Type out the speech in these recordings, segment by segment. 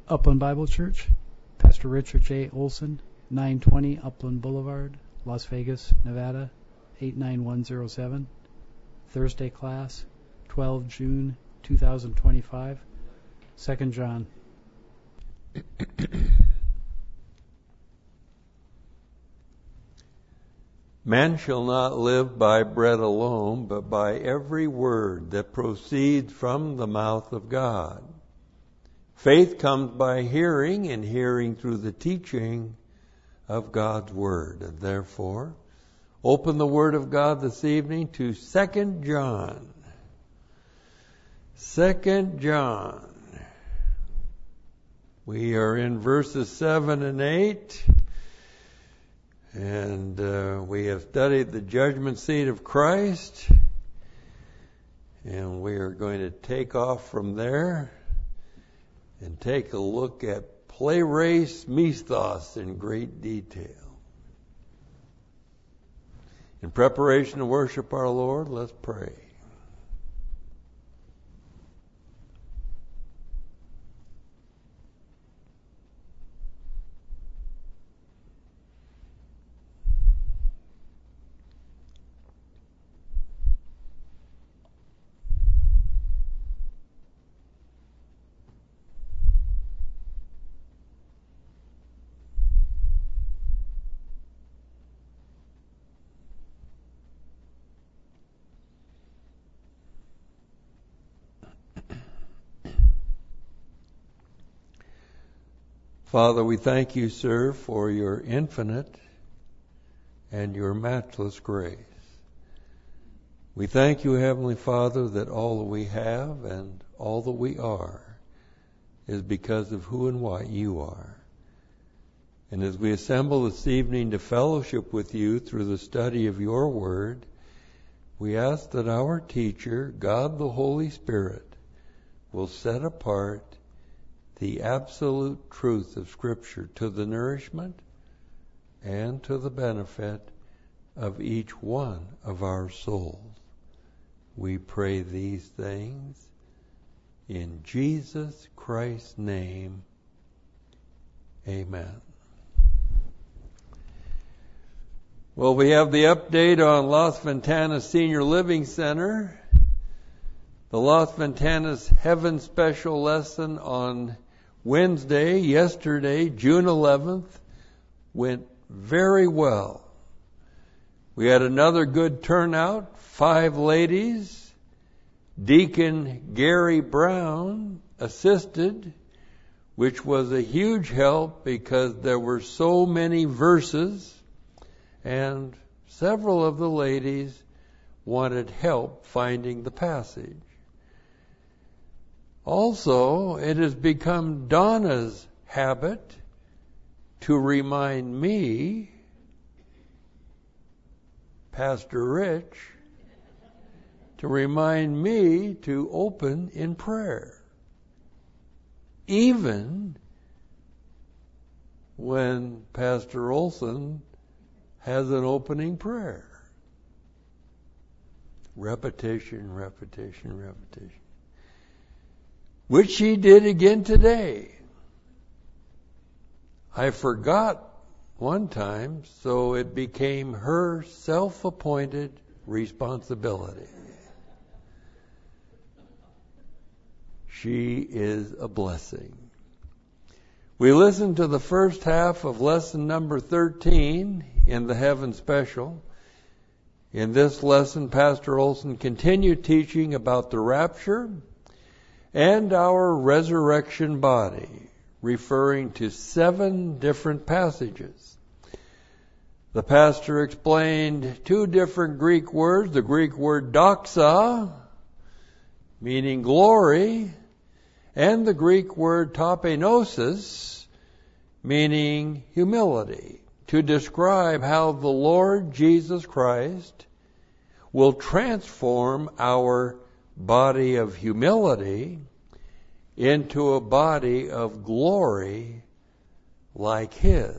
Upland Bible Church, Pastor Richard J. Olson, 920 Upland Boulevard, Las Vegas, Nevada, 89107. Thursday class, 12 June 2025, 2 John. Man shall not live by bread alone, but by every word that proceeds from the mouth of God. Faith comes by hearing, and hearing through the teaching of God's Word. And therefore, open the Word of God this evening to 2 John. 2 John. We are in verses 7 and 8. And we have studied the judgment seat of Christ. And we are going to take off from there and take a look at Plerase Misthos in great detail. In preparation to worship our Lord, let's pray. Father, we thank you, sir, for your infinite and your matchless grace. We thank you, Heavenly Father, that all that we have and all that we are is because of who and what you are. And as we assemble this evening to fellowship with you through the study of your word, we ask that our teacher, God the Holy Spirit, will set apart the absolute truth of Scripture to the nourishment and to the benefit of each one of our souls. We pray these things in Jesus Christ's name. Amen. Well, we have the update on Las Ventanas Senior Living Center. The Las Ventanas Heaven Special lesson on Wednesday, yesterday, June 11th, went very well. We had another good turnout, 5 ladies. Deacon Gary Brown assisted, which was a huge help because there were so many verses, and several of the ladies wanted help finding the passage. Also, it has become Donna's habit to remind me, Pastor Rich, to remind me to open in prayer. Even when Pastor Olson has an opening prayer. Repetition, repetition, repetition. Which she did again today. I forgot one time, so it became her self-appointed responsibility. She is a blessing. We listened to the first half of lesson number 13 in the Heaven Special. In this lesson, Pastor Olson continued teaching about the rapture and our resurrection body, referring to 7 different passages. The pastor explained 2 different Greek words, the Greek word doxa, meaning glory, and the Greek word tapenosis, meaning humility, to describe how the Lord Jesus Christ will transform our body of humility into a body of glory like His.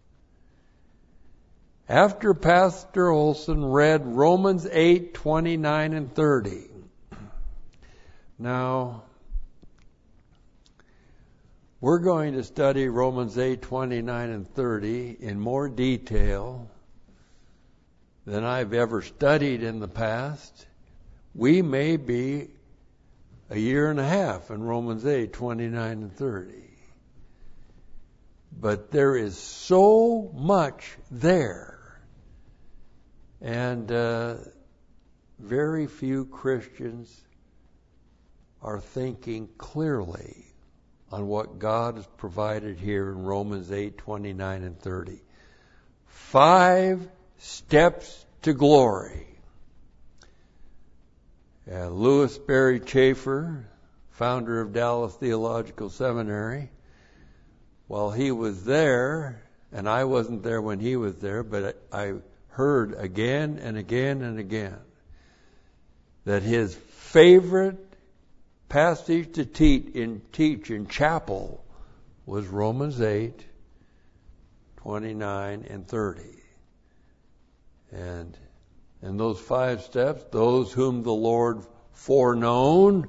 After Pastor Olson read Romans 8:29 and 30. Now, We're going to study Romans 8:29 and 30 in more detail than I've ever studied in the past. We may be a year and a half in Romans 8:29 and 30. But there is so much there. And very few Christians are thinking clearly on what God has provided here in Romans 8:29 and 30. 5 steps to glory. Louis Berry Chafer, founder of Dallas Theological Seminary, while he was there, and I wasn't there when he was there, but I heard again and again and again that his favorite passage to teach in chapel was Romans 8:29 and 30. And those 5 steps, those whom the Lord foreknown,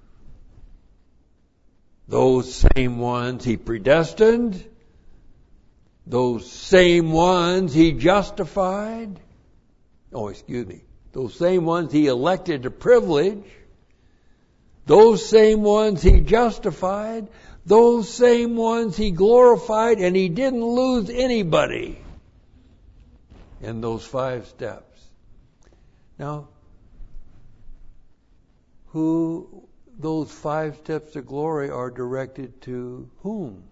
those same ones He predestined, those same ones He justified, those same ones He elected to privilege, those same ones He justified, those same ones He glorified, and He didn't lose anybody in those 5 steps. Now, those 5 steps to glory are directed to whom?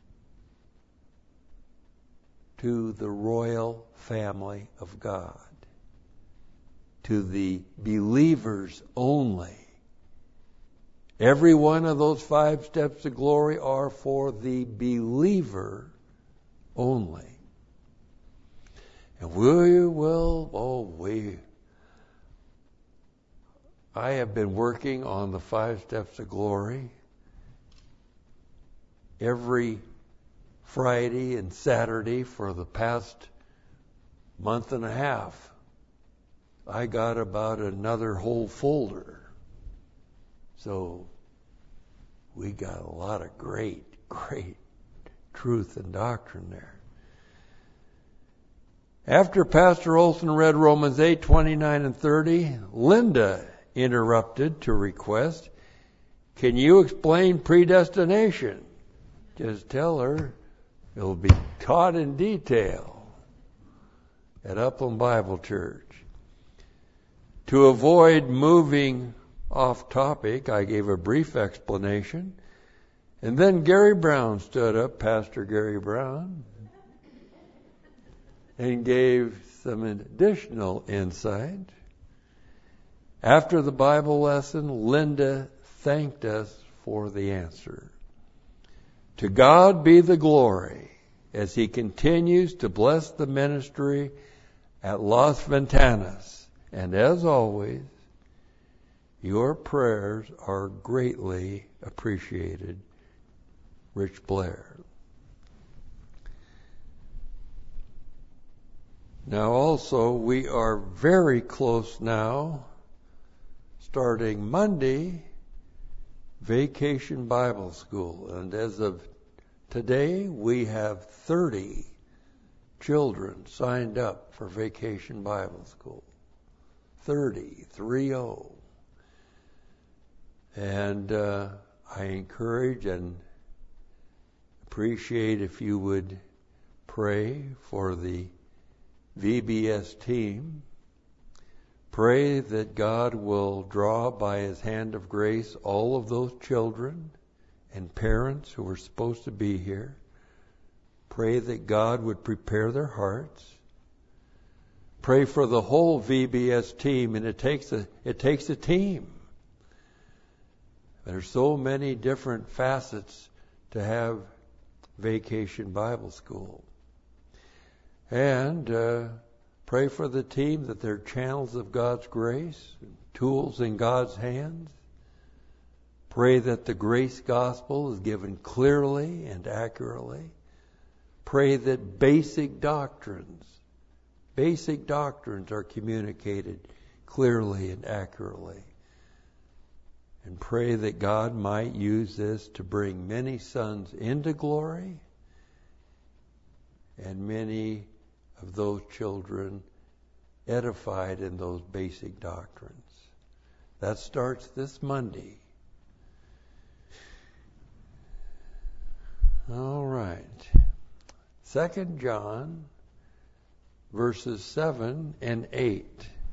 To the royal family of God. To the believers only. Every one of those 5 steps to glory are for the believer only. And I have been working on the 5 steps to glory every Friday and Saturday for the past month and a half. I got about another whole folder. So we got a lot of great truth and doctrine there. After Pastor Olson read Romans 8:29 and 30, Linda interrupted to request, "Can you explain predestination?" Just tell her it'll be taught in detail at Upland Bible Church. To avoid moving off topic, I gave a brief explanation, and then Gary Brown stood up, Pastor Gary Brown, and gave some additional insight. After the Bible lesson, Linda thanked us for the answer. To God be the glory as He continues to bless the ministry at Las Ventanas. And as always, your prayers are greatly appreciated. Rich Blair. Now also, we are very close now, starting Monday, Vacation Bible School. And as of today, we have 30 children signed up for Vacation Bible School. 30. And I encourage and appreciate if you would pray for the VBS team. Pray that God will draw by His hand of grace all of those children and parents who are supposed to be here. Pray that God would prepare their hearts. Pray for the whole VBS team, and it takes a team. There's so many different facets to have Vacation Bible School. And pray for the team that they're channels of God's grace, tools in God's hands. Pray that the grace gospel is given clearly and accurately. Pray that basic doctrines are communicated clearly and accurately. and pray that God might use this to bring many sons into glory and many of those children edified in those basic doctrines. That starts this Monday. All right. 2 John verses 7 and 8.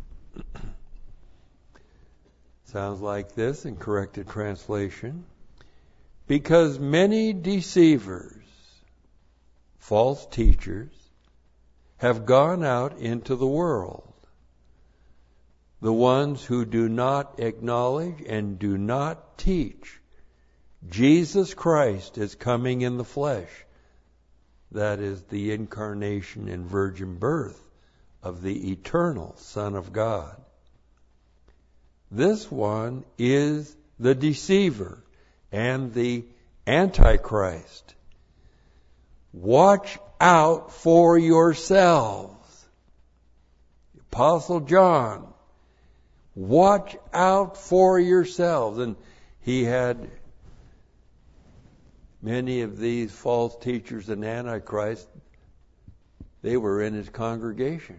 Sounds like this in corrected translation. Because many deceivers, false teachers, have gone out into the world. The ones who do not acknowledge and do not teach Jesus Christ is coming in the flesh. That is the incarnation and virgin birth of the eternal Son of God. This one is the deceiver and the Antichrist. Watch out for yourselves. Apostle John, watch out for yourselves. And he had many of these false teachers and Antichrist, they were in his congregation.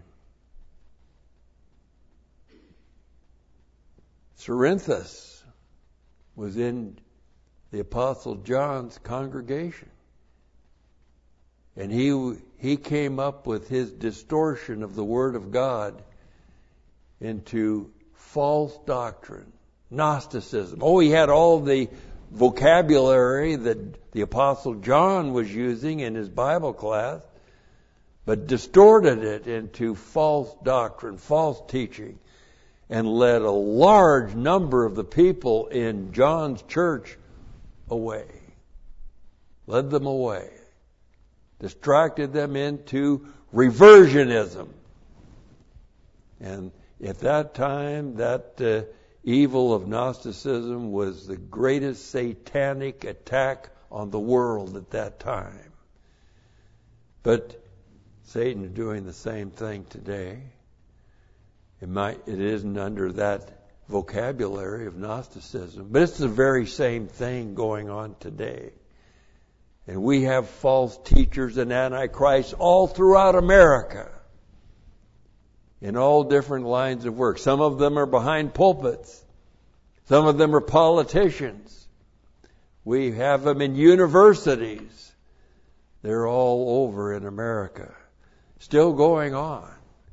Cerinthus was in the Apostle John's congregation. And he came up with his distortion of the Word of God into false doctrine, Gnosticism. Oh, he had all the vocabulary that the Apostle John was using in his Bible class, but distorted it into false doctrine, false teaching, and led a large number of the people in John's church away. Led them away. Distracted them into reversionism. And at that time, that evil of Gnosticism was the greatest satanic attack on the world at that time. But Satan is doing the same thing today. It isn't under that vocabulary of Gnosticism, but it's the very same thing going on today. And we have false teachers and Antichrists all throughout America in all different lines of work. Some of them are behind pulpits. Some of them are politicians. We have them in universities. They're all over in America. Still going on.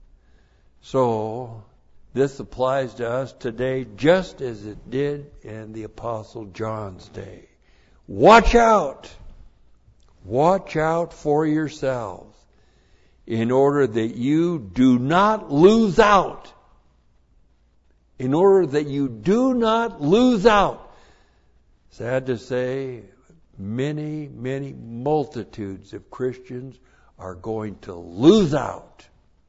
So, this applies to us today just as it did in the Apostle John's day. Watch out! Watch out for yourselves in order that you do not lose out. In order that you do not lose out. Sad to say, many, many multitudes of Christians are going to lose out.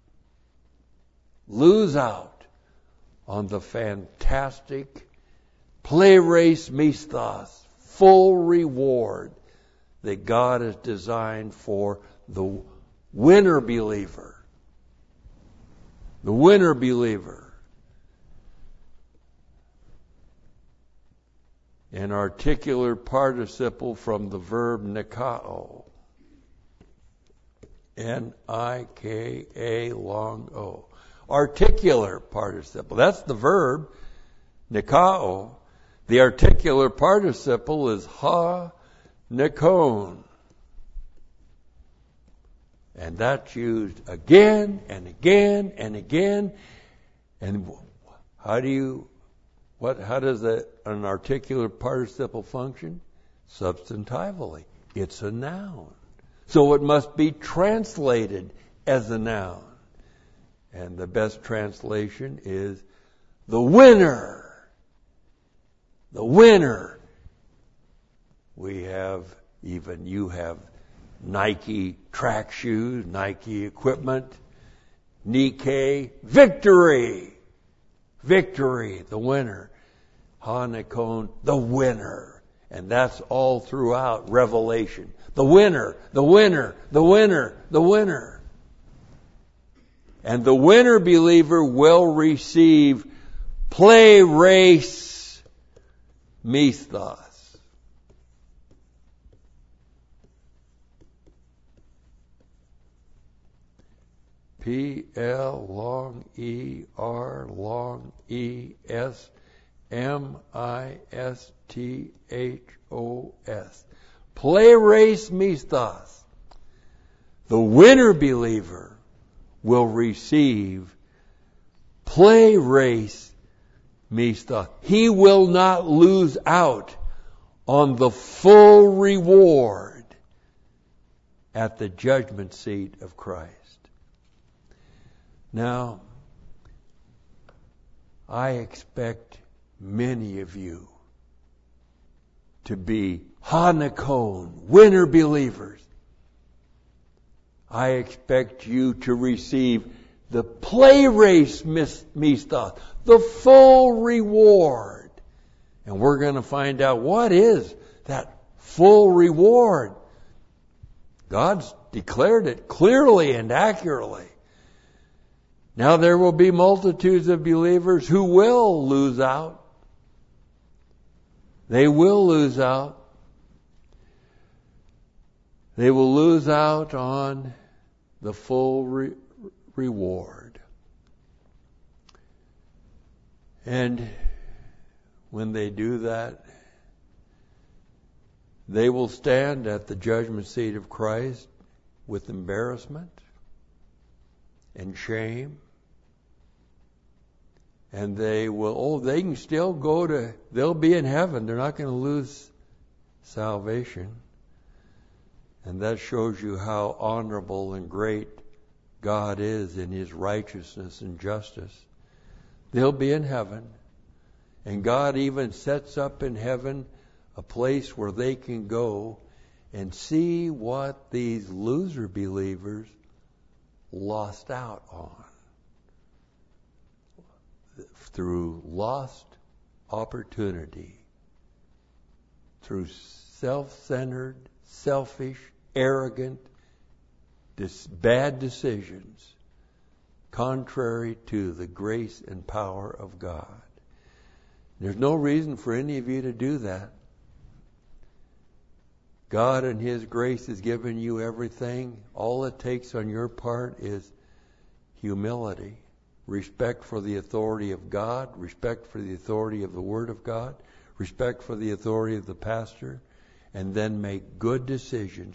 Lose out on the fantastic plerase misthos, full reward that God has designed for the winner believer. The winner believer. An articular participle from the verb nikao. N-I-K-A long O. Articular participle. That's the verb, nikao. The articular participle is ha nikon. And that's used again and again and again. And how does an articular participle function? Substantively. It's a noun. So it must be translated as a noun. And the best translation is the winner. The winner. You have Nike track shoes, Nike equipment, Nikkei, victory. Victory, the winner. Hanikon, the winner. And that's all throughout Revelation. The winner, the winner, the winner, the winner. And the winner believer will receive plerase misthos. P-L long E-R long E-S M-I-S-T-H-O-S. Plerase misthos. The winner believer will receive plerase misthos. He will not lose out on the full reward at the judgment seat of Christ. Now, I expect many of you to be Hanakon, winner believers. I expect you to receive the plerase misthos, the full reward. And we're going to find out what is that full reward. God's declared it clearly and accurately. Now there will be multitudes of believers who will lose out. They will lose out. They will lose out on the full reward. And when they do that, they will stand at the judgment seat of Christ with embarrassment and shame. And they can still they'll be in heaven. They're not going to lose salvation. And that shows you how honorable and great God is in His righteousness and justice. They'll be in heaven. And God even sets up in heaven a place where they can go and see what these loser believers lost out on through lost opportunity, through self-centered, selfish, arrogant, bad decisions, contrary to the grace and power of God. There's no reason for any of you to do that. God in His grace has given you everything. All it takes on your part is humility, respect for the authority of God, respect for the authority of the Word of God, respect for the authority of the pastor, and then make good decisions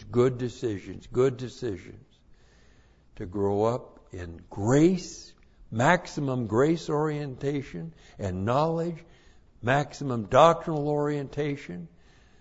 to grow up in grace, maximum grace orientation and knowledge, maximum doctrinal orientation.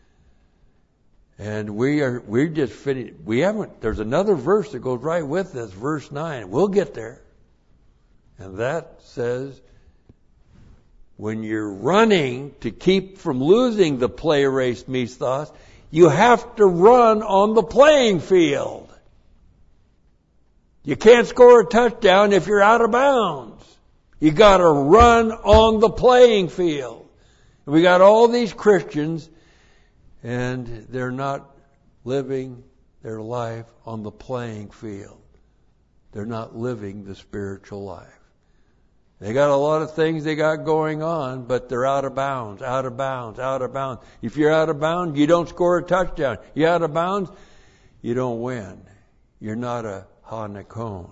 And we're just finished. There's another verse that goes right with this, verse 9. We'll get there. And that says, when you're running to keep from losing the plerase misthos, you have to run on the playing field. You can't score a touchdown if you're out of bounds. You got to run on the playing field. And we got all these Christians, and they're not living their life on the playing field. They're not living the spiritual life. They got a lot of things they got going on, but they're out of bounds. If you're out of bounds, you don't score a touchdown. You're out of bounds, you don't win. You're not a Hanakon.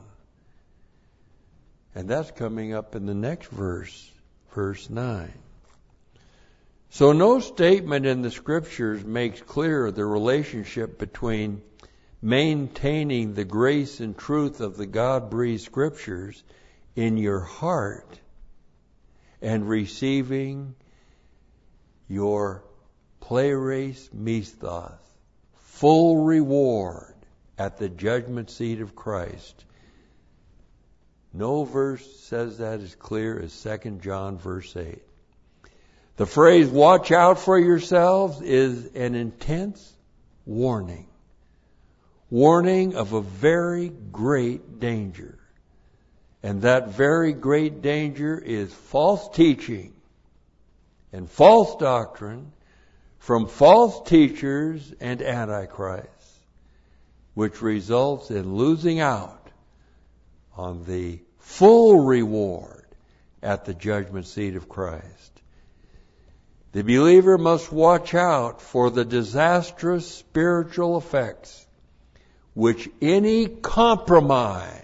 And that's coming up in the next verse, verse 9. So no statement in the Scriptures makes clear the relationship between maintaining the grace and truth of the God-breathed Scriptures in your heart and receiving your plerase misthos, full reward at the judgment seat of Christ. No verse says that as clear as 2 John verse 8. The phrase, watch out for yourselves, is an intense warning. Warning of a very great danger. And that very great danger is false teaching and false doctrine from false teachers and antichrists, which results in losing out on the full reward at the judgment seat of Christ. The believer must watch out for the disastrous spiritual effects which any compromise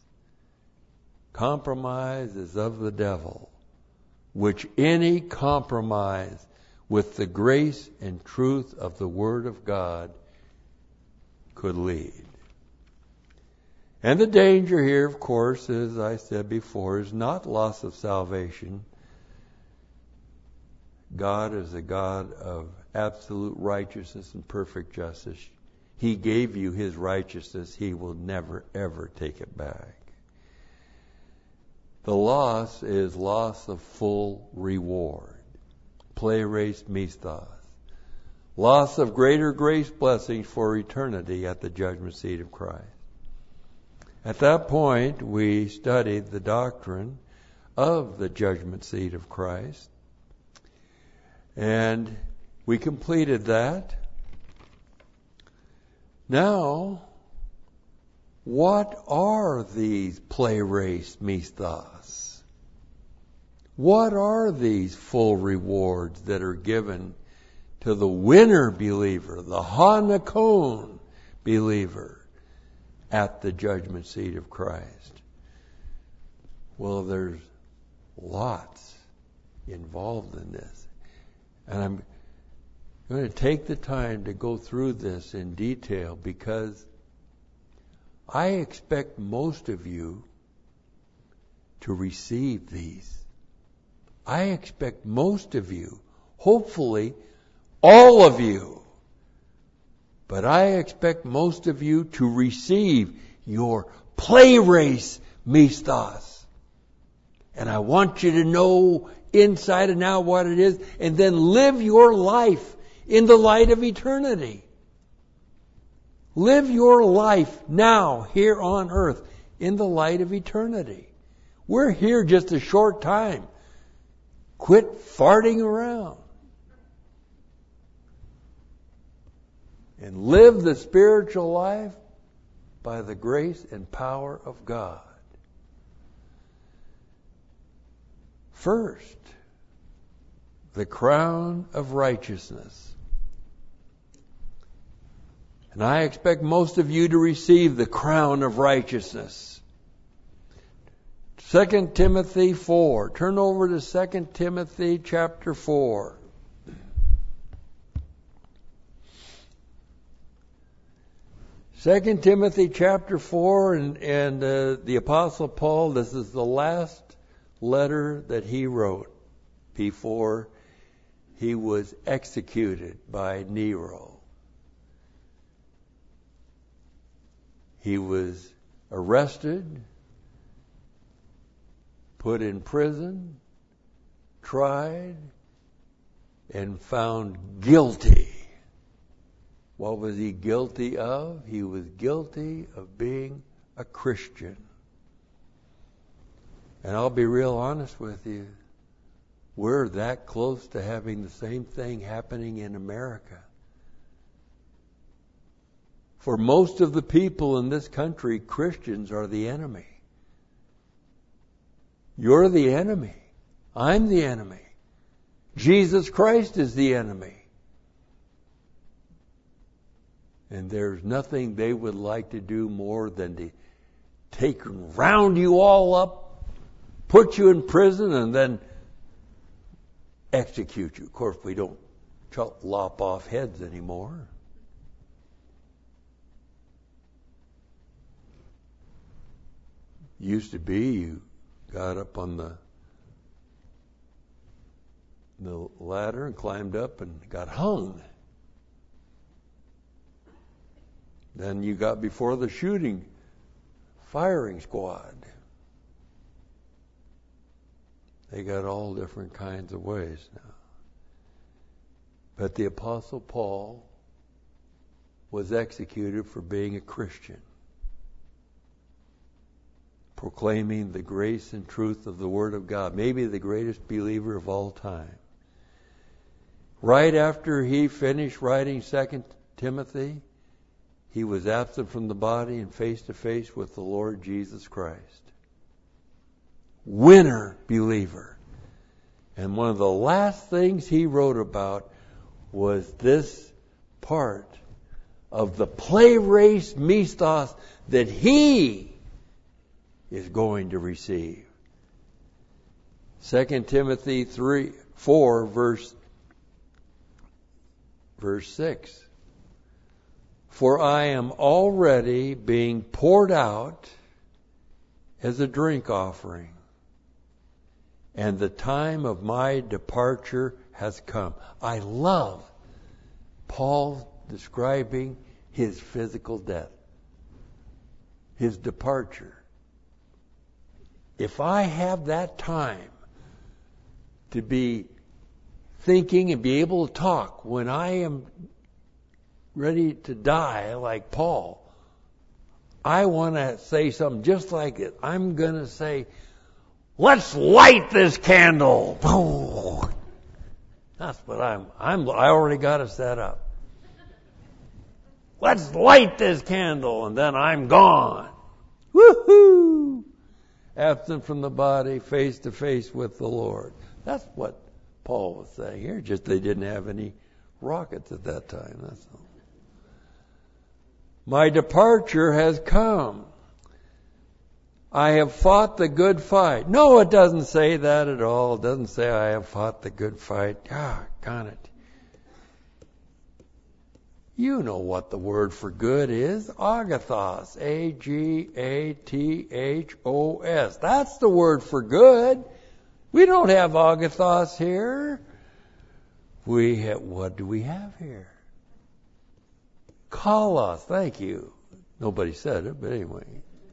is of the devil, which any compromise with the grace and truth of the Word of God could lead. And the danger here, of course, as I said before, is not loss of salvation. God is a God of absolute righteousness and perfect justice. He gave you His righteousness. He will never, ever take it back. The loss is loss of full reward. Plerase misthos. Loss of greater grace blessings for eternity at the judgment seat of Christ. At that point, we studied the doctrine of the judgment seat of Christ. And we completed that. Now, what are these plerase misthos? What are these full rewards that are given to the winner believer, the Hanakon believer, at the judgment seat of Christ? Well, there's lots involved in this. And I'm going to take the time to go through this in detail because I expect most of you to receive these. I expect most of you, hopefully all of you, but I expect most of you to receive your plerase misthos. And I want you to know inside and out what it is, and then live your life in the light of eternity. Live your life now, here on earth, in the light of eternity. We're here just a short time. Quit farting around. And live the spiritual life by the grace and power of God. First, the crown of righteousness. And I expect most of you to receive the crown of righteousness. 2 Timothy 4. Turn over to 2 Timothy chapter 4. Second Timothy chapter 4 and the Apostle Paul, this is the last letter that he wrote before he was executed by Nero. He was arrested, put in prison, tried, and found guilty. What was he guilty of? He was guilty of being a Christian. And I'll be real honest with you. We're that close to having the same thing happening in America. For most of the people in this country, Christians are the enemy. You're the enemy. I'm the enemy. Jesus Christ is the enemy. And there's nothing they would like to do more than to take and round you all up, put you in prison, and then execute you. Of course, we don't lop off heads anymore. Used to be you got up on the ladder and climbed up and got hung. Then you got before the firing squad. They got all different kinds of ways now. But the Apostle Paul was executed for being a Christian, proclaiming the grace and truth of the Word of God, maybe the greatest believer of all time. Right after he finished writing 2 Timothy, he was absent from the body and face to face with the Lord Jesus Christ. Winner believer. And one of the last things he wrote about was this part of the plerase mistos that he is going to receive. 2 Timothy 4, verse 6. For I am already being poured out as a drink offering, and the time of my departure has come. I love Paul describing his physical death, his departure. If I have that time to be thinking and be able to talk when I am ready to die like Paul, I want to say something just like it. I'm going to say, let's light this candle. That's what I already got it set up. Let's light this candle, and then I'm gone. Woohoo! Absent from the body, face to face with the Lord. That's what Paul was saying here. Just they didn't have any rockets at that time. That's all. My departure has come. I have fought the good fight. No, it doesn't say that at all. It doesn't say I have fought the good fight. Got it. You know what the word for good is. Agathos. A-G-A-T-H-O-S. That's the word for good. We don't have agathos here. What do we have here? Kalos. Thank you. Nobody said it, but anyway.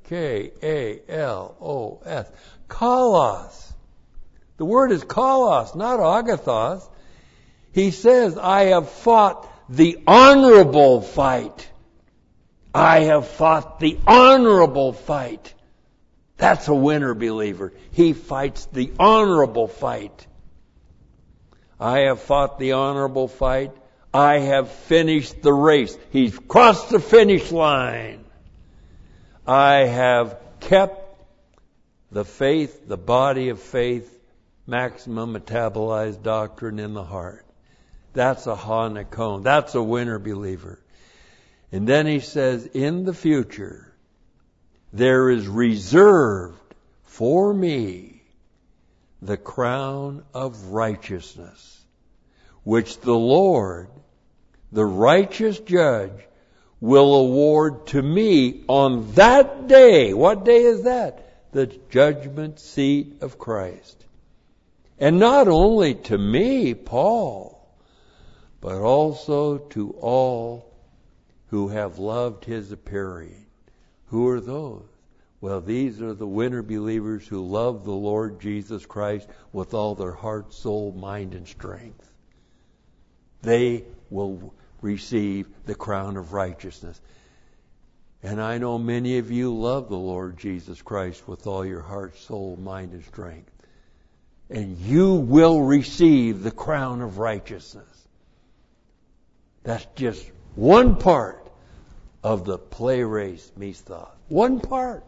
K-A-L-O-S. Kalos. The word is kalos, not agathos. He says, I have fought the honorable fight. I have fought the honorable fight. That's a winner, believer. He fights the honorable fight. I have fought the honorable fight. I have finished the race. He's crossed the finish line. I have kept the faith, the body of faith, maximum metabolized doctrine in the heart. That's a hanakon. That's a winner, believer. And then he says, in the future, there is reserved for me the crown of righteousness, which the Lord, the righteous judge, will award to me on that day. What day is that? The judgment seat of Christ. And not only to me, Paul, but also to all who have loved his appearing. Who are those? Well, these are the winner believers who love the Lord Jesus Christ with all their heart, soul, mind, and strength. They will receive the crown of righteousness. And I know many of you love the Lord Jesus Christ with all your heart, soul, mind, and strength. And you will receive the crown of righteousness. That's just one part of the plerase mistos. One part.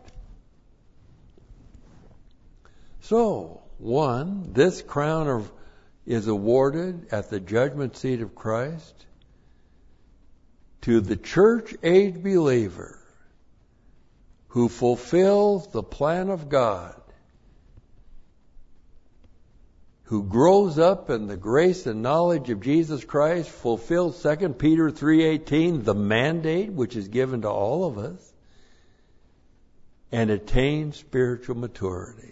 So, this crown is awarded at the judgment seat of Christ to the church-age believer who fulfills the plan of God, who grows up in the grace and knowledge of Jesus Christ, fulfills 2 Peter 3:18, the mandate which is given to all of us, and attains spiritual maturity.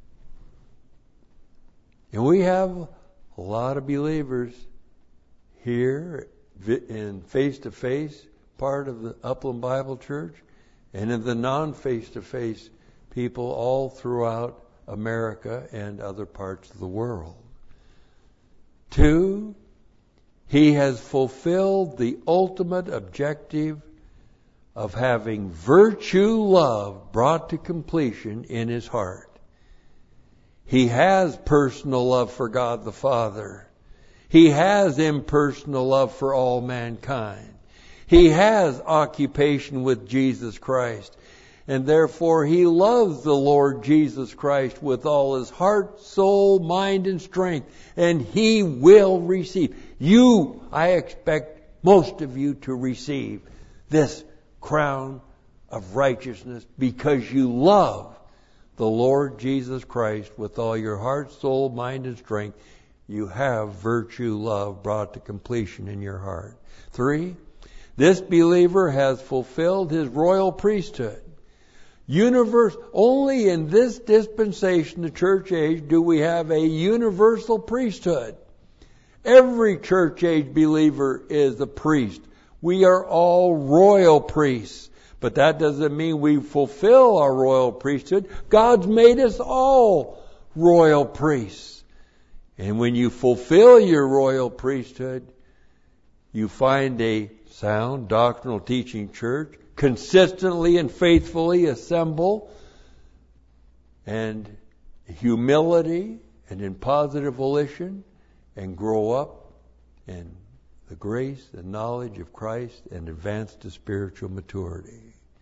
And we have a lot of believers here in face-to-face part of the Upland Bible Church, and in the non-face-to-face people all throughout America and other parts of the world. 2, he has fulfilled the ultimate objective of having virtue love brought to completion in his heart. He has personal love for God the Father. He has impersonal love for all mankind. He has occupation with Jesus Christ. And therefore he loves the Lord Jesus Christ with all his heart, soul, mind, and strength. And he will receive. I expect most of you to receive this crown of righteousness because you love the Lord Jesus Christ with all your heart, soul, mind, and strength. You have virtue, love brought to completion in your heart. 3, this believer has fulfilled his royal priesthood. Only in this dispensation, the church age, do we have a universal priesthood. Every church age believer is a priest. We are all royal priests. But that doesn't mean we fulfill our royal priesthood. God's made us all royal priests. And when you fulfill your royal priesthood, you find a sound doctrinal teaching church, consistently and faithfully assemble, and humility and in positive volition, and grow up in the grace and knowledge of Christ and advance to spiritual maturity.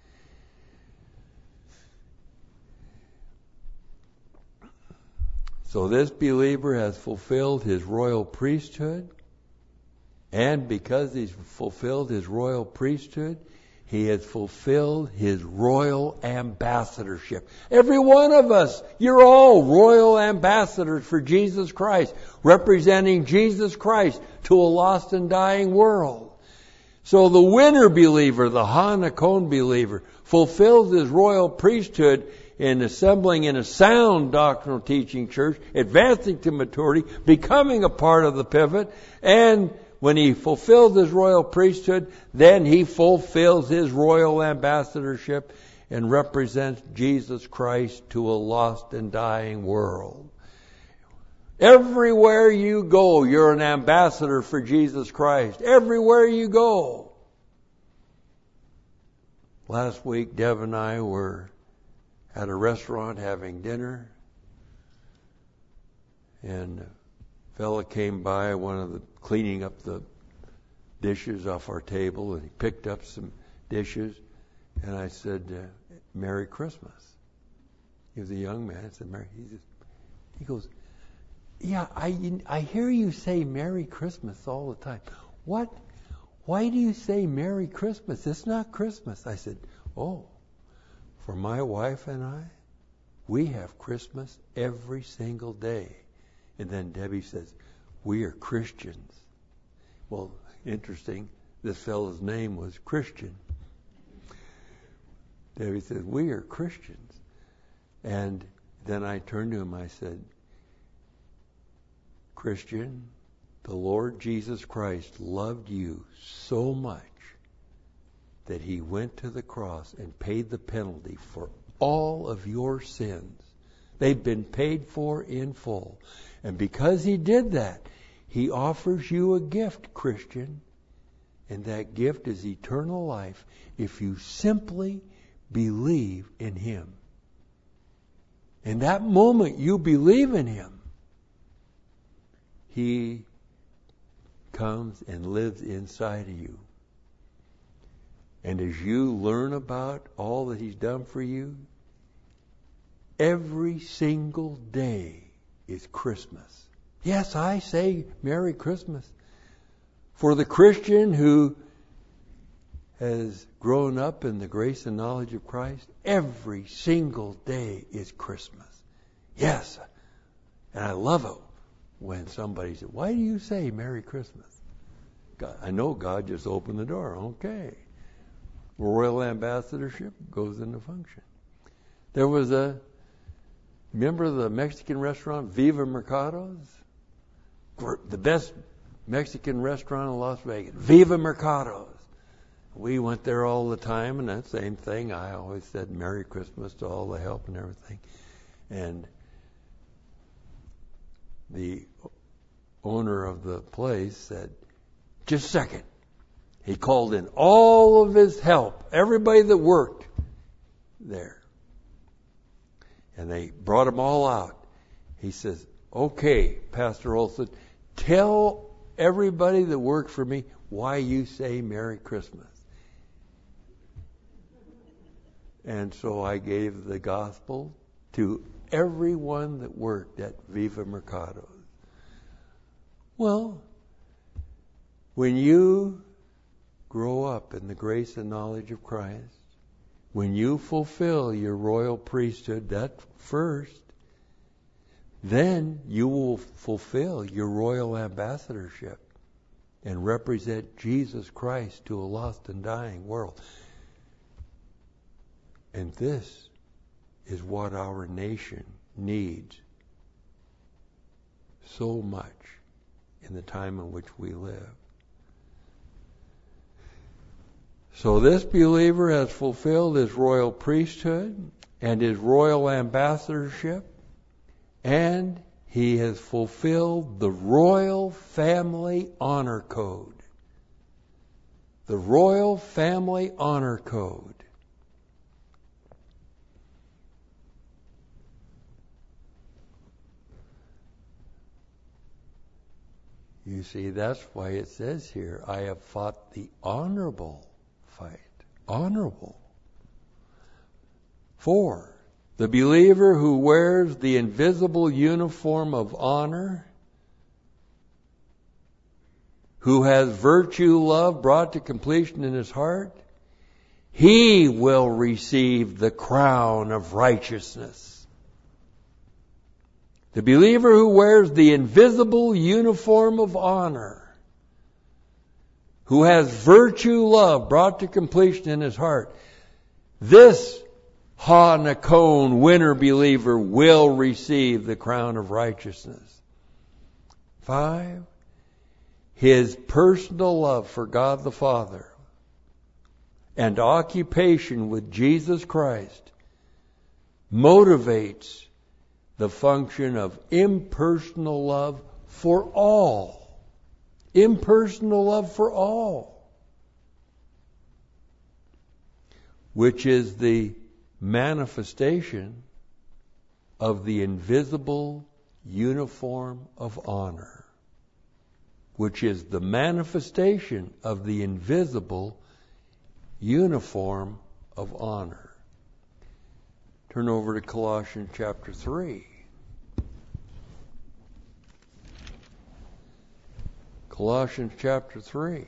So this believer has fulfilled his royal priesthood, and because he's fulfilled his royal priesthood, he has fulfilled his royal ambassadorship. Every one of us, you're all royal ambassadors for Jesus Christ, representing Jesus Christ to a lost and dying world. So the winner believer, the Hanakon believer, fulfills his royal priesthood in assembling in a sound doctrinal teaching church, advancing to maturity, becoming a part of the pivot, and when he fulfills his royal priesthood, then he fulfills his royal ambassadorship and represents Jesus Christ to a lost and dying world. Everywhere you go, you're an ambassador for Jesus Christ. Everywhere you go. Last week, Deb and I were at a restaurant having dinner, and a fella came by, cleaning up the dishes off our table, and he picked up some dishes, and I said, Merry Christmas. He was a young man. I said, Merry. He goes, yeah, I hear you say Merry Christmas all the time. What? Why do you say Merry Christmas? It's not Christmas. I said, oh, for my wife and I, we have Christmas every single day. And then Debbie says, we are Christians. Well, interesting, this fellow's name was Christian. Debbie says, we are Christians. And then I turned to him, I said, Christian, the Lord Jesus Christ loved you so much that he went to the cross and paid the penalty for all of your sins. They've been paid for in full. And because he did that, he offers you a gift, Christian. And that gift is eternal life if you simply believe in him. In that moment you believe in him, he comes and lives inside of you. And as you learn about all that he's done for you, every single day is Christmas. Yes, I say Merry Christmas. For the Christian who has grown up in the grace and knowledge of Christ, every single day is Christmas. Yes, and I love it when somebody says, why do you say Merry Christmas? God, I know God just opened the door. Okay. Royal ambassadorship goes into function. There was remember the Mexican restaurant, Viva Mercados? The best Mexican restaurant in Las Vegas, Viva Mercados. We went there all the time, and that same thing, I always said Merry Christmas to all the help and everything. And the owner of the place said, just a second. He called in all of his help, everybody that worked there. And they brought them all out. He says, okay, Pastor Olson, tell everybody that worked for me why you say Merry Christmas. And so I gave the gospel to everyone that worked at Viva Mercado. Well, when you grow up in the grace and knowledge of Christ, when you fulfill your royal priesthood, that first, then you will fulfill your royal ambassadorship and represent Jesus Christ to a lost and dying world. And this is what our nation needs so much in the time in which we live. So this believer has fulfilled his royal priesthood and his royal ambassadorship, and he has fulfilled the royal family honor code. The royal family honor code. You see, that's why it says here, I have fought the honorable fight. Honorable. 4. The believer who wears the invisible uniform of honor, who has virtue, love brought to completion in his heart, he will receive the crown of righteousness. The believer who wears the invisible uniform of honor, who has virtue, love brought to completion in his heart, this Ha-Nakon winner believer will receive the crown of righteousness. 5. His personal love for God the Father and occupation with Jesus Christ motivates the function of impersonal love for all. Impersonal love for all. Which is the manifestation of the invisible uniform of honor. Which is the manifestation of the invisible uniform of honor. Turn over to Colossians chapter 3. Colossians chapter 3.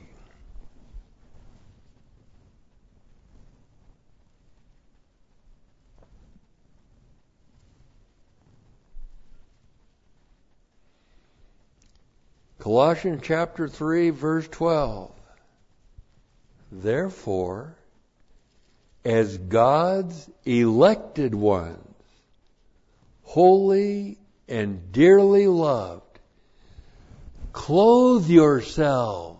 Colossians chapter 3, verse 12. Therefore, as God's elected ones, holy and dearly loved, clothe yourselves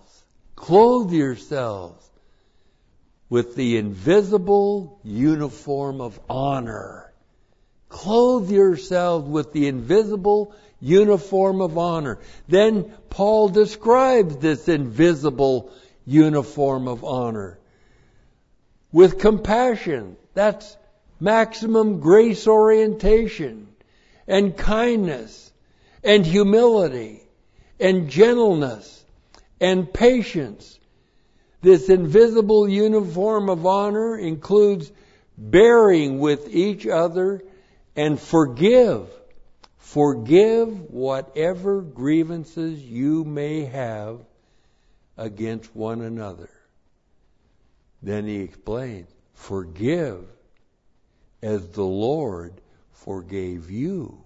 with the invisible uniform of honor. Clothe yourselves with the invisible uniform of honor. Then Paul describes this invisible uniform of honor. With compassion, that's maximum grace orientation, and kindness, and humility, and gentleness, and patience. This invisible uniform of honor includes bearing with each other and forgive. Forgive whatever grievances you may have against one another. Then he explains, forgive as the Lord forgave you.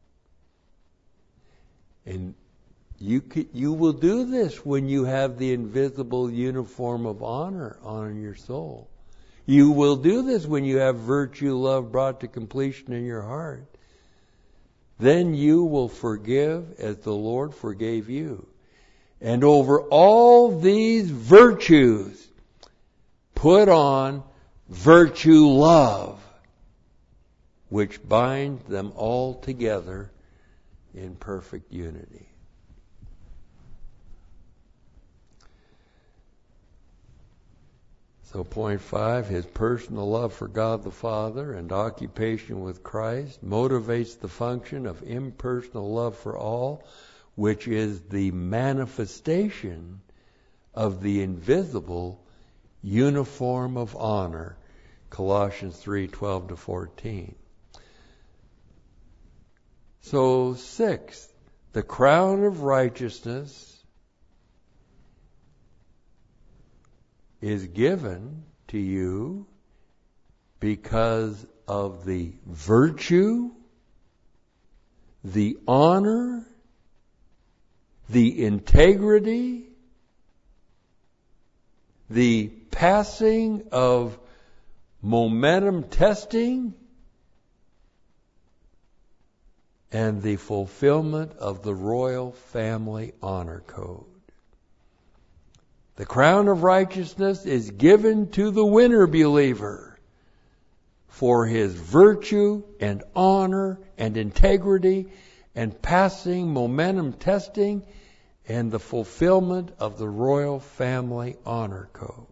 And you will do this when you have the invisible uniform of honor on your soul. You will do this when you have virtue, love brought to completion in your heart. Then you will forgive as the Lord forgave you. And over all these virtues, put on virtue love, which binds them all together in perfect unity. So point 5, his personal love for God the Father and occupation with Christ motivates the function of impersonal love for all, which is the manifestation of the invisible uniform of honor Colossians 3:12-14. So, sixth, the crown of righteousness is given to you because of the virtue, the honor, the integrity, the passing of momentum testing, and the fulfillment of the royal family honor code. The crown of righteousness is given to the winner believer for his virtue and honor and integrity and passing momentum testing and the fulfillment of the royal family honor code.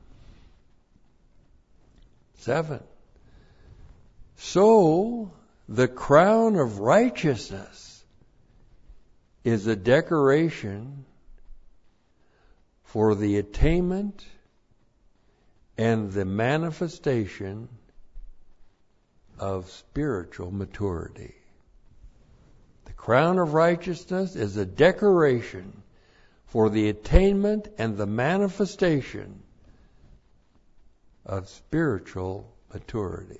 7. So, the crown of righteousness is a decoration for the attainment and the manifestation of spiritual maturity. The crown of righteousness is a decoration for the attainment and the manifestation of spiritual maturity.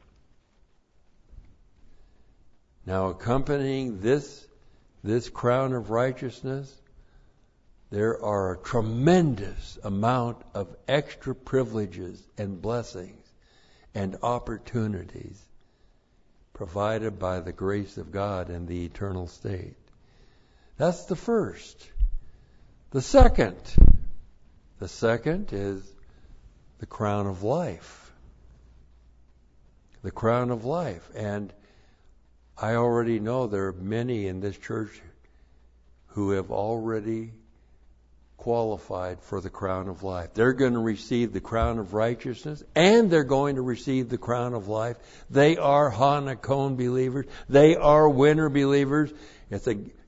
Now, accompanying this crown of righteousness, there are a tremendous amount of extra privileges and blessings and opportunities provided by the grace of God in the eternal state. That's the first. The second is the crown of life. The crown of life. And I already know there are many in this church who have already qualified for the crown of life. They're going to receive the crown of righteousness, and they're going to receive the crown of life. They are Hanakon believers. They are winner believers. It's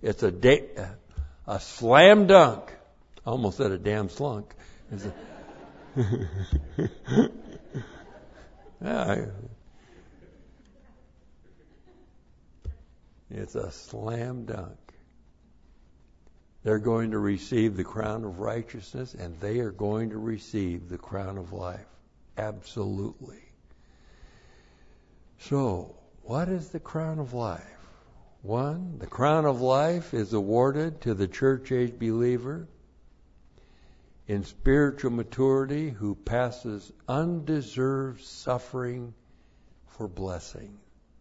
a slam dunk. I almost said a damn slunk. It's a slam dunk. They're going to receive the crown of righteousness, and they are going to receive the crown of life. Absolutely. So, what is the crown of life? 1, the crown of life is awarded to the church-age believer in spiritual maturity who passes undeserved suffering for blessing.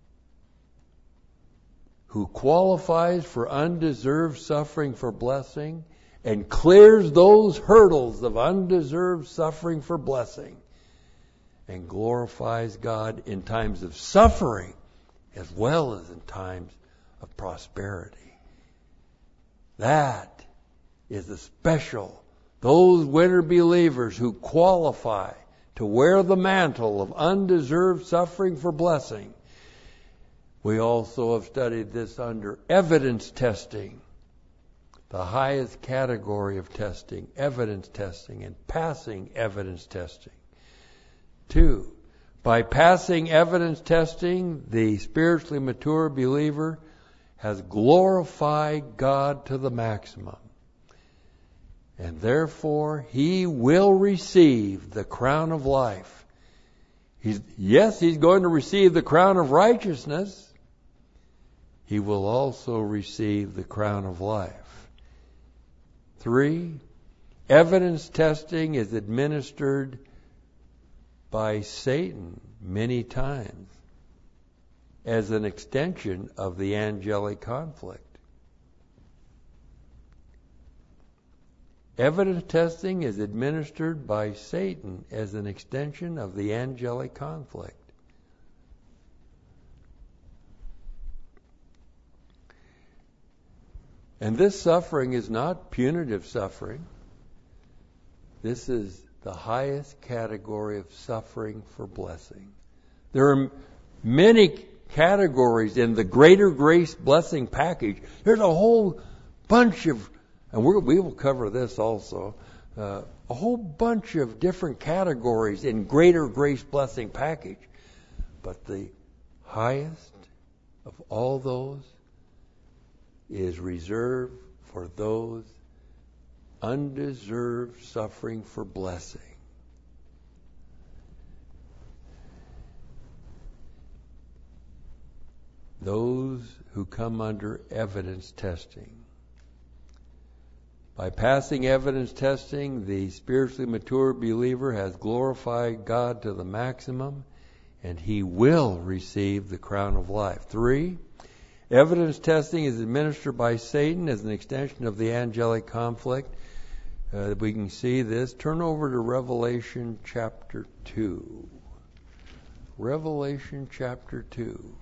Who qualifies for undeserved suffering for blessing and clears those hurdles of undeserved suffering for blessing and glorifies God in times of suffering as well as in times of prosperity. That is the special, those winner believers who qualify to wear the mantle of undeserved suffering for blessing. We also have studied this under evidence testing, the highest category of testing, evidence testing, and passing evidence testing. 2, by passing evidence testing, the spiritually mature believer has glorified God to the maximum. And therefore, he will receive the crown of life. He's going to receive the crown of righteousness. He will also receive the crown of life. 3, evidence testing is administered by Satan many times as an extension of the angelic conflict. Evidence testing is administered by Satan as an extension of the angelic conflict. And this suffering is not punitive suffering. This is the highest category of suffering for blessing. There are many categories in the greater grace blessing package. There's a whole bunch of, and we will cover this also, a whole bunch of different categories in greater grace blessing package. But the highest of all those is reserved for those undeserved suffering for blessing. Those who come under evidence testing. By passing evidence testing, the spiritually mature believer has glorified God to the maximum, and he will receive the crown of life. 3, evidence testing is administered by Satan as an extension of the angelic conflict. We can see this. Turn over to Revelation chapter 2. Revelation chapter 2.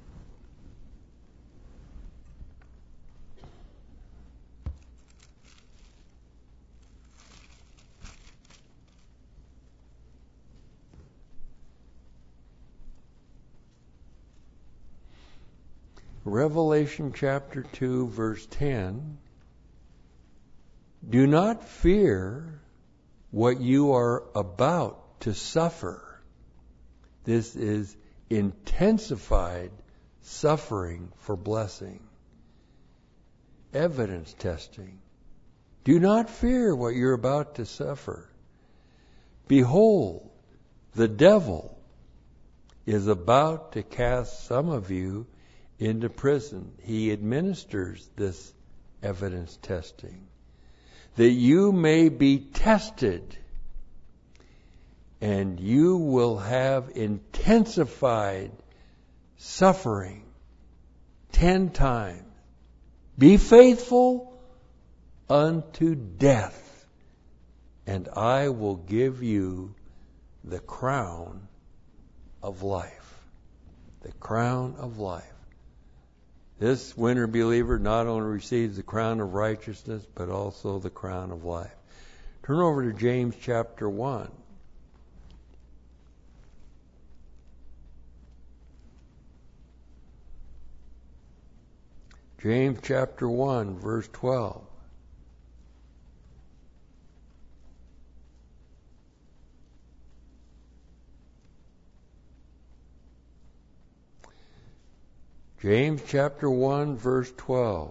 Revelation chapter 2, verse 10. Do not fear what you are about to suffer. This is intensified suffering for blessing. Evidence testing. Do not fear what you're about to suffer. Behold, the devil is about to cast some of you into prison. He administers this evidence testing, that you may be tested, and you will have intensified suffering 10 times. Be faithful unto death, and I will give you the crown of life. The crown of life. This winter believer not only receives the crown of righteousness, but also the crown of life. Turn over to James chapter 1. James chapter 1, verse 12. James chapter 1, verse 12.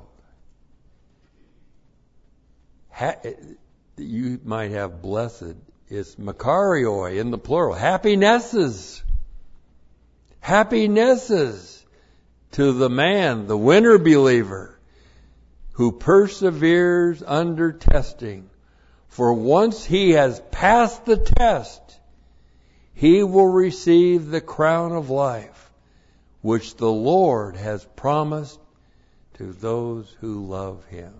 You might have blessed. It's makarioi in the plural. Happinesses. Happinesses to the man, the winter believer, who perseveres under testing. For once he has passed the test, he will receive the crown of life, which the Lord has promised to those who love Him.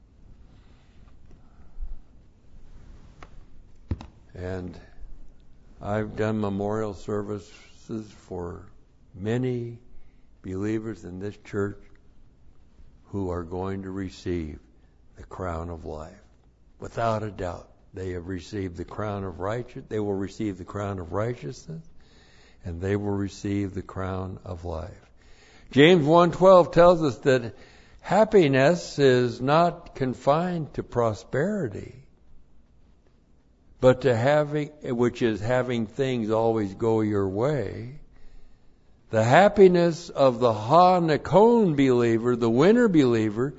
And I've done memorial services for many believers in this church who are going to receive the crown of life. Without a doubt, they have received the crown of righteousness. They will receive the crown of righteousness, and they will receive the crown of life. James 1:12 tells us that happiness is not confined to prosperity, but to which is having things always go your way. The happiness of the Ha-Nakon believer, the winter believer,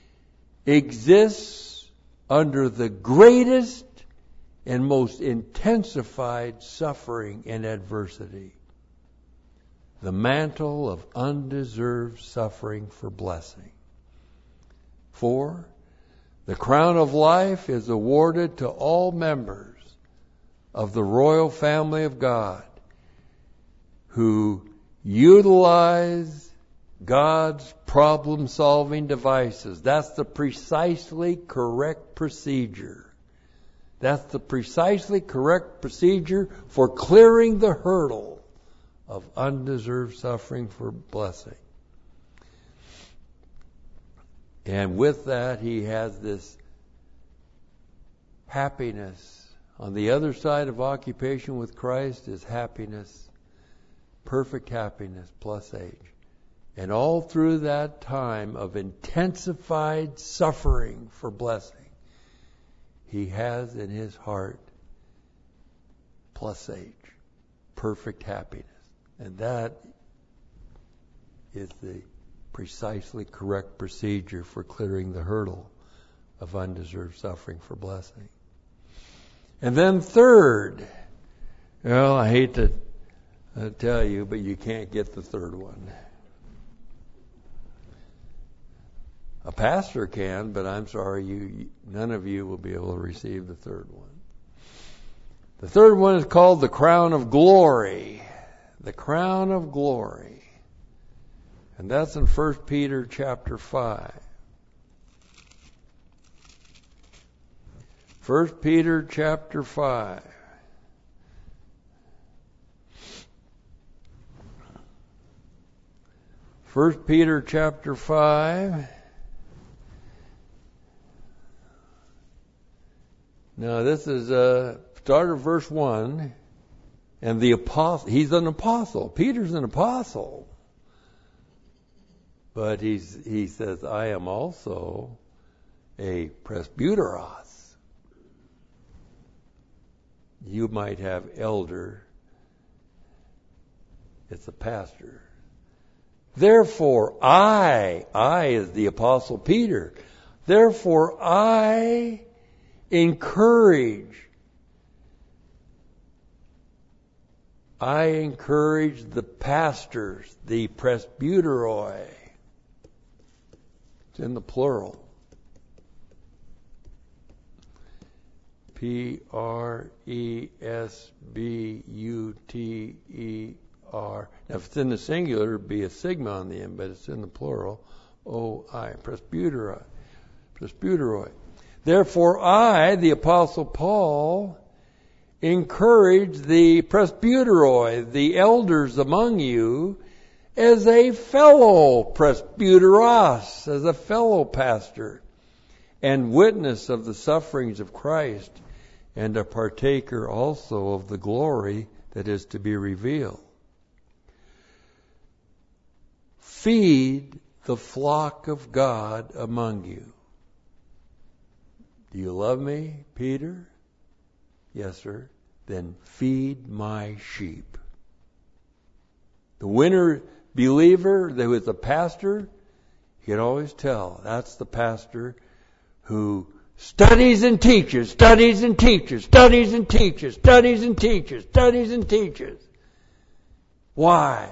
exists under the greatest and most intensified suffering and adversity. The mantle of undeserved suffering for blessing. 4, the crown of life is awarded to all members of the royal family of God who utilize God's problem-solving devices. That's the precisely correct procedure. That's the precisely correct procedure for clearing the hurdle of undeserved suffering for blessing. And with that, he has this happiness. On the other side of occupation with Christ is happiness, perfect happiness plus age. And all through that time of intensified suffering for blessing, he has in his heart plus H, perfect happiness. And that is the precisely correct procedure for clearing the hurdle of undeserved suffering for blessing. And then third, well, I hate to tell you, but you can't get the third one. A pastor can, but I'm sorry, none of you will be able to receive the third one. The third one is called the crown of glory. The crown of glory. And that's in 1 Peter chapter 5. 1 Peter chapter 5. First Peter chapter 5. Now this is start of verse 1. And the apostle, he's an apostle. Peter's an apostle. But he says, I am also a presbyteros. You might have elder. It's a pastor. Therefore, I is the apostle Peter. Therefore, I encourage the pastors, the presbyteroi. It's in the plural. Presbuter. Now, if it's in the singular, it'd be a sigma on the end, but it's in the plural. O-I, presbyteroi. Therefore, I, the Apostle Paul, encourage the presbyteroi, the elders among you, as a fellow presbyteros, as a fellow pastor, and witness of the sufferings of Christ, and a partaker also of the glory that is to be revealed. Feed the flock of God among you. Do you love me, Peter? Yes, sir. Then feed my sheep. The winner believer that was a pastor, he could always tell that's the pastor who studies and teaches, studies and teaches, studies and teaches, studies and teaches, studies and teaches. Why?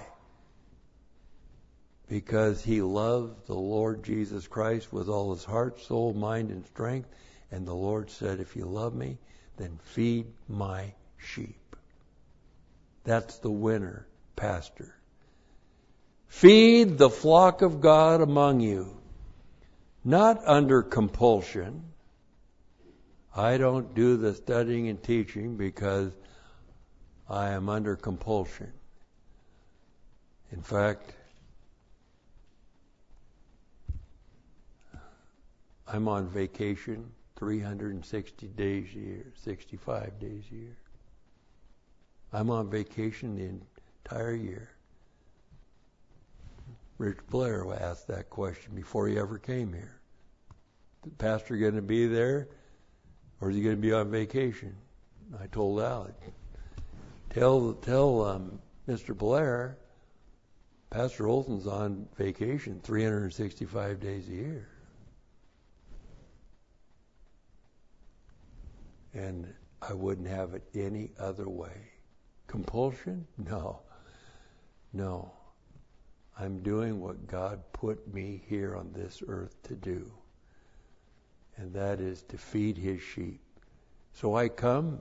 Because he loved the Lord Jesus Christ with all his heart, soul, mind, and strength. And the Lord said, if you love me, then feed my sheep. That's the winner, pastor. Feed the flock of God among you, not under compulsion. I don't do the studying and teaching because I am under compulsion. In fact, I'm on vacation 360 days a year, 65 days a year. I'm on vacation the entire year. Rich Blair asked that question before he ever came here. Is the pastor going to be there, or is he going to be on vacation? I told Alec, tell Mr. Blair, Pastor Olson's on vacation 365 days a year. And I wouldn't have it any other way. Compulsion? No. I'm doing what God put me here on this earth to do. And that is to feed his sheep. So I come,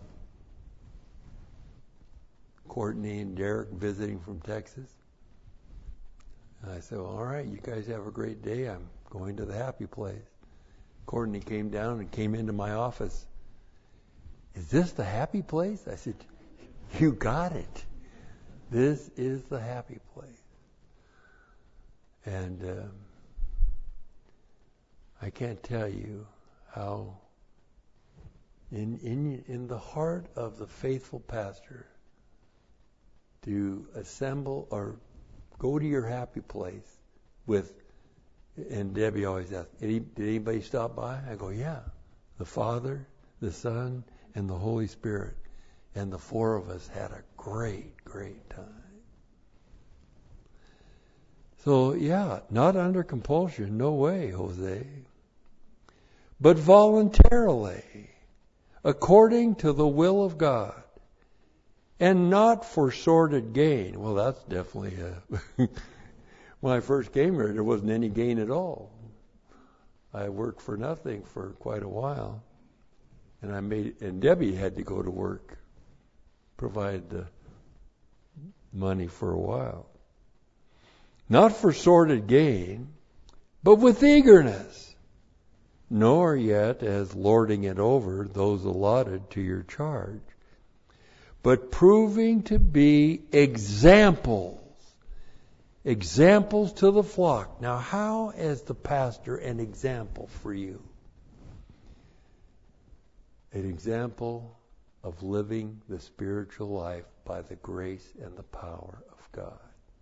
Courtney and Derek visiting from Texas. And I said, well, all right, you guys have a great day. I'm going to the happy place. Courtney came down and came into my office. Is this the happy place? I said, you got it. This is the happy place. And I can't tell you how in the heart of the faithful pastor to assemble or go to your happy place with, and Debbie always asks, did anybody stop by? I go, yeah, the Father, the Son, and the Holy Spirit. And the four of us had a great, great time. So, yeah, not under compulsion. No way, Jose. But voluntarily, according to the will of God, and not for sordid gain. Well, that's definitely when I first came here, there wasn't any gain at all. I worked for nothing for quite a while, and Debbie had to go to work, provide the money for a while. Not for sordid gain, but with eagerness, nor yet as lording it over those allotted to your charge, but proving to be examples to the flock. Now, how is the pastor an example for you? An example of living the spiritual life by the grace and the power of God.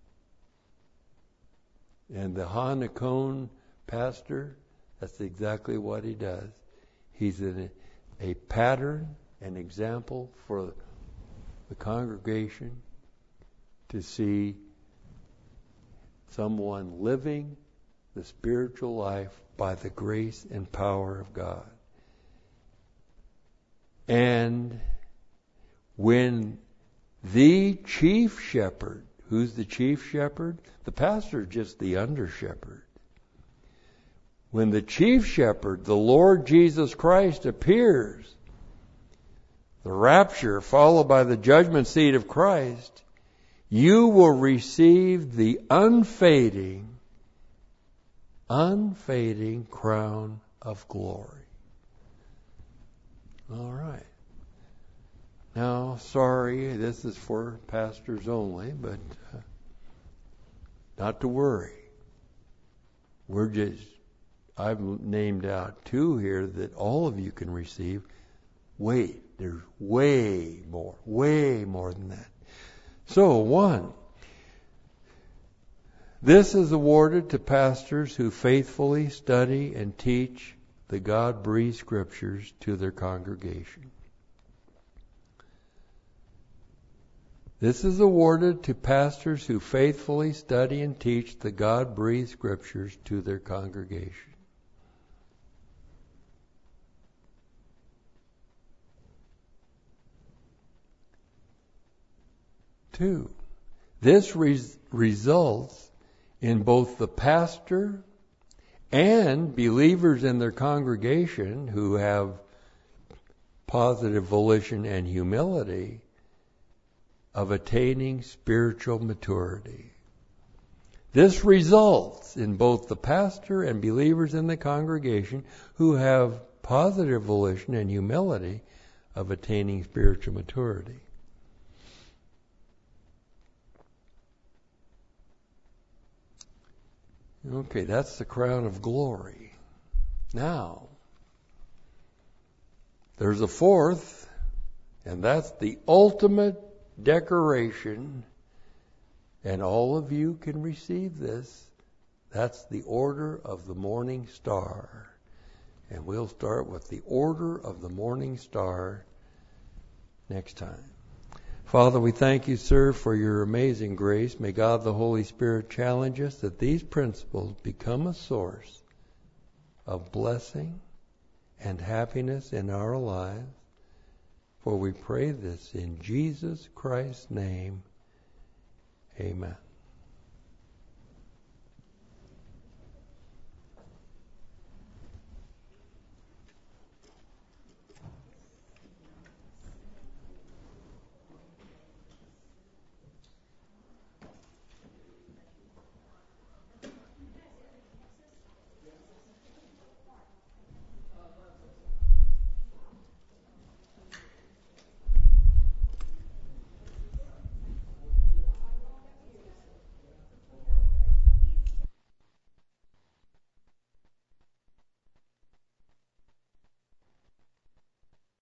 And the Hanukkah pastor, that's exactly what he does. He's a pattern, an example for the congregation to see someone living the spiritual life by the grace and power of God. And when the chief shepherd, who's the chief shepherd? The pastor is just the under shepherd. When the chief shepherd, the Lord Jesus Christ, appears, the rapture followed by the judgment seat of Christ, you will receive the unfading crown of glory. All right. Now, sorry, this is for pastors only, but not to worry. I've named out two here that all of you can receive. Wait, there's way more than that. So, 1, this is awarded to pastors who faithfully study and teach the God-breathed Scriptures to their congregation. This is awarded to pastors who faithfully study and teach the God-breathed Scriptures to their congregation. Two, this results in both the pastor and believers in their congregation who have positive volition and humility of attaining spiritual maturity. This results in both the pastor and believers in the congregation who have positive volition and humility of attaining spiritual maturity. Okay, that's the crown of glory. Now, there's a fourth, and that's the ultimate decoration, and all of you can receive this. That's the Order of the Morning Star. And we'll start with the Order of the Morning Star next time. Father, we thank you, sir, for your amazing grace. May God the Holy Spirit challenge us that these principles become a source of blessing and happiness in our lives. For we pray this in Jesus Christ's name. Amen.